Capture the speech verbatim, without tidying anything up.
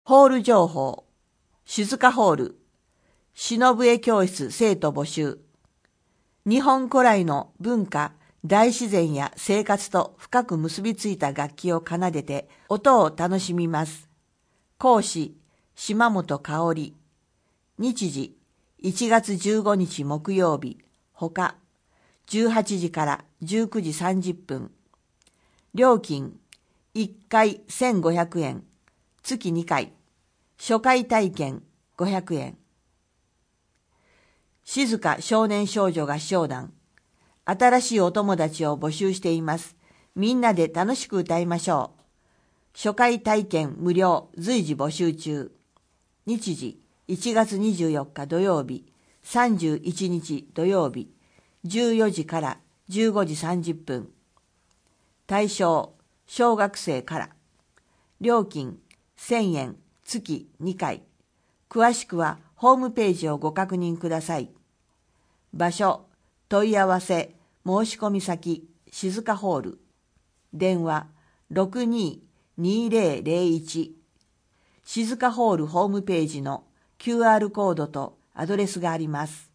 ホール情報。静かホール。篠笛教室生徒募集。日本古来の文化、大自然や生活と深く結びついた楽器を奏でて音を楽しみます。講師、島本香織。日時、いちがつじゅうごにち木曜日、ほか、じゅうはちじからじゅうくじさんじゅっぷん。料金、いっかいせんごひゃくえん、月にかい。初回体験ごひゃくえん。静か少年少女合唱団。新しいお友達を募集しています。みんなで楽しく歌いましょう。初回体験無料、随時募集中。日時、いちがつにじゅうよっか土曜日、さんじゅういちにち土曜日、じゅうよじからじゅうごじさんじゅっぷん。対象、小学生から。料金、せんえん、月にかい。詳しくはホームページをご確認ください。場所、問い合わせ、申し込み先、静かホール。電話、ろくにーにーぜろぜろいち。静かホールホームページの キューアール コードとアドレスがあります。